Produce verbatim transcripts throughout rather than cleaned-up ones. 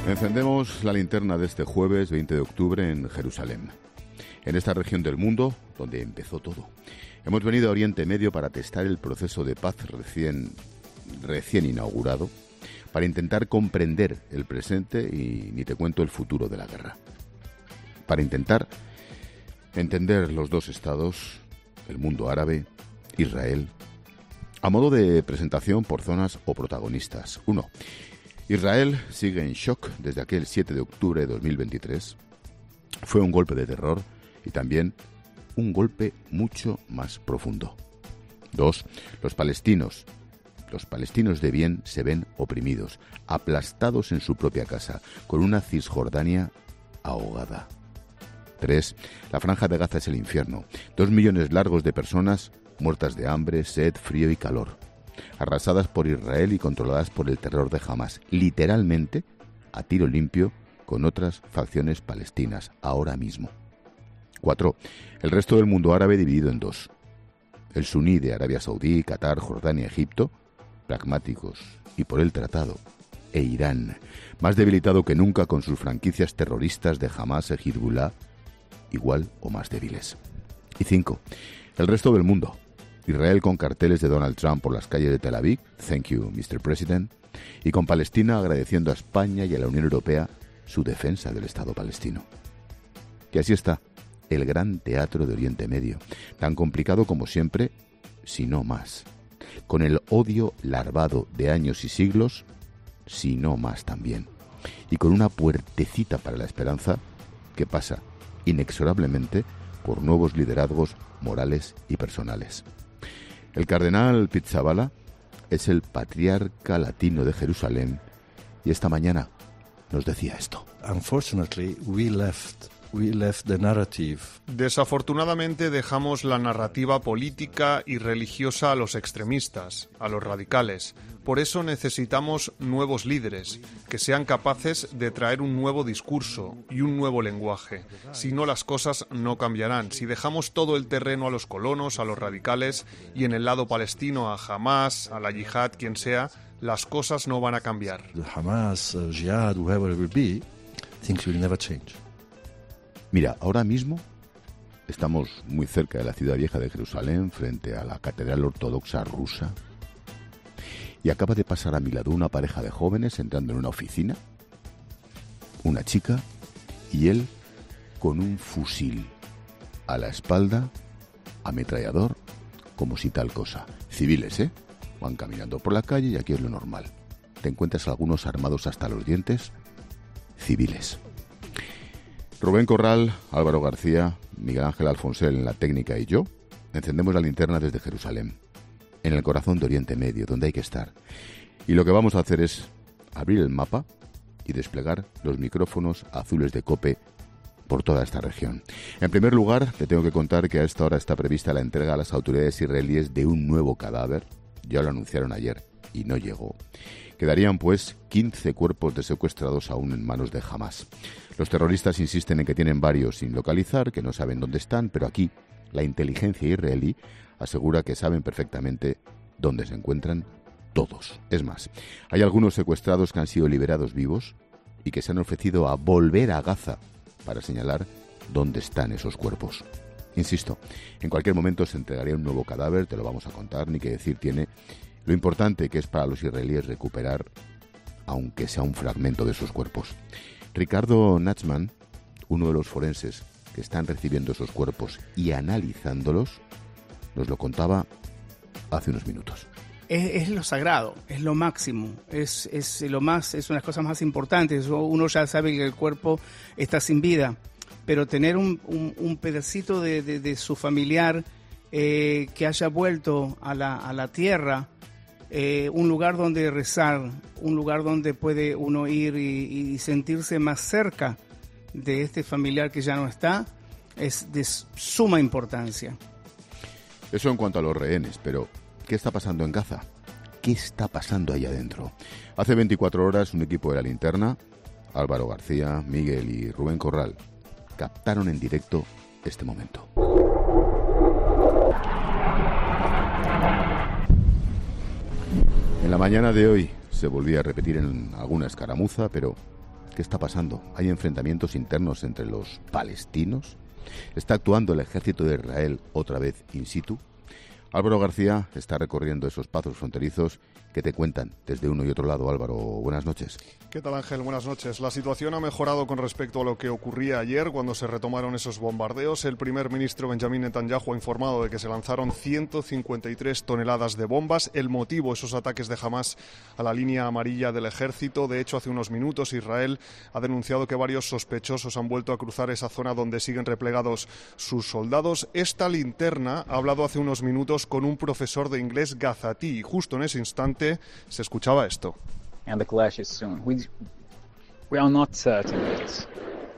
Encendemos la linterna de este jueves veinte de octubre en Jerusalén, en esta región del mundo donde empezó todo. Hemos venido a Oriente Medio para testar el proceso de paz recién, recién inaugurado, para intentar comprender el presente y ni te cuento el futuro de la guerra. Para intentar entender los dos estados, el mundo árabe, Israel, a modo de presentación por zonas o protagonistas. Uno, Israel sigue en shock desde aquel siete de octubre de dos mil veintitrés. Fue un golpe de terror y también un golpe mucho más profundo. Dos, los palestinos, los palestinos de bien se ven oprimidos, aplastados en su propia casa, con una Cisjordania ahogada. Tres, la franja de Gaza es el infierno. Dos millones largos de personas muertas de hambre, sed, frío y calor, arrasadas por Israel y controladas por el terror de Hamás, literalmente a tiro limpio con otras facciones palestinas, ahora mismo. Cuatro, el resto del mundo árabe dividido en dos. El suní de Arabia Saudí, Qatar, Jordania, Egipto, pragmáticos y por el tratado, e Irán, más debilitado que nunca con sus franquicias terroristas de Hamás e Hezbollah, igual o más débiles. Y cinco, el resto del mundo. Israel con carteles de Donald Trump por las calles de Tel Aviv, thank you, mister President, y con Palestina agradeciendo a España y a la Unión Europea su defensa del Estado palestino. Y así está el gran teatro de Oriente Medio, tan complicado como siempre, si no más, con el odio larvado de años y siglos, si no más también, y con una puertecita para la esperanza que pasa inexorablemente por nuevos liderazgos morales y personales. El cardenal Pizzaballa es el patriarca latino de Jerusalén y esta mañana nos decía esto. Unfortunately, we left we left the narrative. Desafortunadamente dejamos la narrativa política y religiosa a los extremistas, a los radicales. Por eso necesitamos nuevos líderes, que sean capaces de traer un nuevo discurso y un nuevo lenguaje. Si no, las cosas no cambiarán. Si dejamos todo el terreno a los colonos, a los radicales, y en el lado palestino a Hamás, a la yihad, quien sea, las cosas no van a cambiar. The Hamas, uh, Jihad, whoever it will be, things will never change. Mira, ahora mismo estamos muy cerca de la ciudad vieja de Jerusalén, frente a la catedral ortodoxa rusa, y acaba de pasar a mi lado una pareja de jóvenes entrando en una oficina, una chica y él con un fusil a la espalda, ametrallador, como si tal cosa. Civiles, ¿eh? Van caminando por la calle y aquí es lo normal. Te encuentras algunos armados hasta los dientes, civiles. Rubén Corral, Álvaro García, Miguel Ángel Alfonsel en la técnica y yo encendemos la linterna desde Jerusalén, en el corazón de Oriente Medio, donde hay que estar. Y lo que vamos a hacer es abrir el mapa y desplegar los micrófonos azules de COPE por toda esta región. En primer lugar, te tengo que contar que a esta hora está prevista la entrega a las autoridades israelíes de un nuevo cadáver. Ya lo anunciaron ayer y no llegó. Quedarían, pues, quince cuerpos de secuestrados aún en manos de Hamás. Los terroristas insisten en que tienen varios sin localizar, que no saben dónde están, pero aquí la inteligencia israelí asegura que saben perfectamente dónde se encuentran todos. Es más, hay algunos secuestrados que han sido liberados vivos y que se han ofrecido a volver a Gaza para señalar dónde están esos cuerpos. Insisto, en cualquier momento se entregaría un nuevo cadáver, te lo vamos a contar, ni que decir tiene lo importante que es para los israelíes recuperar, aunque sea un fragmento de esos cuerpos. Ricardo Nachman, uno de los forenses que están recibiendo esos cuerpos y analizándolos, nos lo contaba hace unos minutos. Es, es lo sagrado, es lo máximo, es, es lo más, es una de las cosas más importantes. Uno ya sabe que el cuerpo está sin vida, pero tener un, un, un pedacito de, de, de su familiar eh, que haya vuelto a la, a la tierra, eh, un lugar donde rezar, un lugar donde puede uno ir y, y sentirse más cerca de este familiar que ya no está, es de suma importancia. Eso en cuanto a los rehenes, pero ¿qué está pasando en Gaza? ¿Qué está pasando ahí adentro? Hace veinticuatro horas un equipo de La Linterna, Álvaro García, Miguel y Rubén Corral, captaron en directo este momento. En la mañana de hoy se volvía a repetir en alguna escaramuza, pero ¿Qué está pasando? ¿Hay enfrentamientos internos entre los palestinos? ¿Está actuando el ejército de Israel otra vez in situ? Álvaro García está recorriendo esos pasos fronterizos que te cuentan desde uno y otro lado. Álvaro, buenas noches. ¿Qué tal, Ángel? Buenas noches. La situación ha mejorado con respecto a lo que ocurría ayer cuando se retomaron esos bombardeos. El primer ministro Benjamin Netanyahu ha informado de que se lanzaron ciento cincuenta y tres toneladas de bombas. El motivo, esos ataques de Hamás a la línea amarilla del ejército. De hecho, hace unos minutos Israel ha denunciado que varios sospechosos han vuelto a cruzar esa zona donde siguen replegados sus soldados. Esta linterna ha hablado hace unos minutos con un profesor de inglés gazatí y justo en ese instante se escuchaba esto. And the clash is soon. We, we are not certain yet.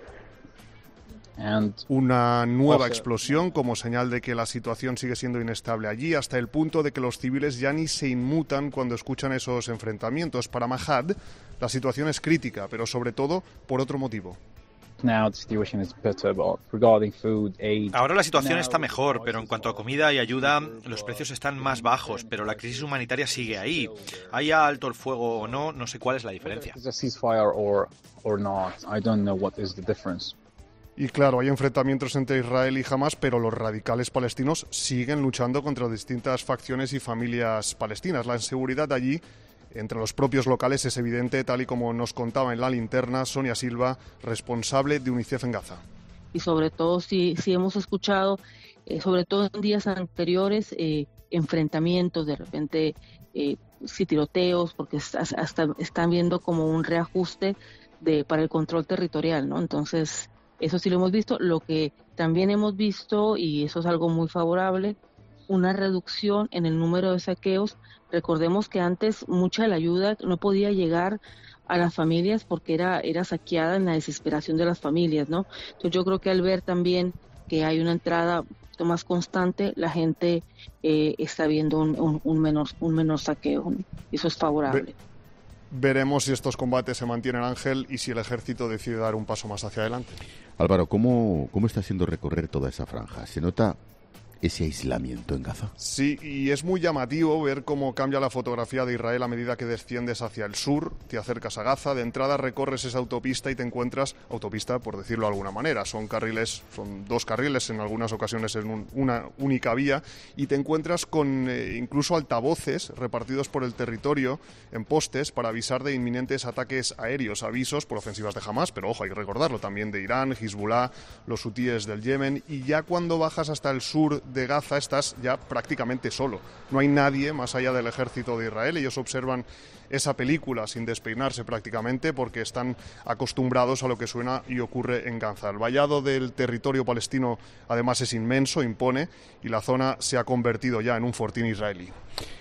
And Una nueva also, explosión como señal de que la situación sigue siendo inestable allí, hasta el punto de que los civiles ya ni se inmutan cuando escuchan esos enfrentamientos. Para Mahad, la situación es crítica, pero sobre todo por otro motivo. now the situation is better about regarding food, aid. Ahora la situación está mejor, pero en cuanto a comida y ayuda, los precios están más bajos, pero la crisis humanitaria sigue ahí. Haya alto el fuego o no, no sé cuál es la diferencia. Is a ceasefire or or not? I don't know what is the difference. Y claro, hay enfrentamientos entre Israel y Hamás, pero los radicales palestinos siguen luchando contra distintas facciones y familias palestinas. La inseguridad allí entre los propios locales es evidente, tal y como nos contaba en la linterna Sonia Silva, responsable de UNICEF en Gaza. Y sobre todo, si, si hemos escuchado, eh, sobre todo en días anteriores, eh, enfrentamientos, de repente, eh, sí, tiroteos, porque hasta, hasta están viendo como un reajuste de, para el control territorial, ¿no? Entonces, eso sí lo hemos visto. Lo que también hemos visto, y eso es algo muy favorable, una reducción en el número de saqueos. Recordemos que antes mucha de la ayuda no podía llegar a las familias porque era, era saqueada en la desesperación de las familias, ¿no? Entonces yo creo que al ver también que hay una entrada más constante, la gente eh, está viendo un, un, un, menor, un menor saqueo. Eso es favorable. Ve- veremos si estos combates se mantienen, Ángel, y si el ejército decide dar un paso más hacia adelante. Álvaro, ¿cómo, cómo está siendo recorrer toda esa franja? ¿Se nota ese aislamiento en Gaza? Sí, y es muy llamativo ver cómo cambia la fotografía de Israel a medida que desciendes hacia el sur, te acercas a Gaza, de entrada recorres esa autopista y te encuentras, autopista por decirlo de alguna manera, son carriles, son dos carriles, en algunas ocasiones en un, una única vía, y te encuentras con eh, incluso altavoces repartidos por el territorio en postes para avisar de inminentes ataques aéreos, avisos por ofensivas de Hamás, pero ojo, hay que recordarlo, también de Irán, Hezbollah, los hutíes del Yemen, y ya cuando bajas hasta el sur de Gaza estás ya prácticamente solo. No hay nadie más allá del ejército de Israel. Ellos observan esa película sin despeinarse prácticamente porque están acostumbrados a lo que suena y ocurre en Gaza. El vallado del territorio palestino además es inmenso, impone, y la zona se ha convertido ya en un fortín israelí.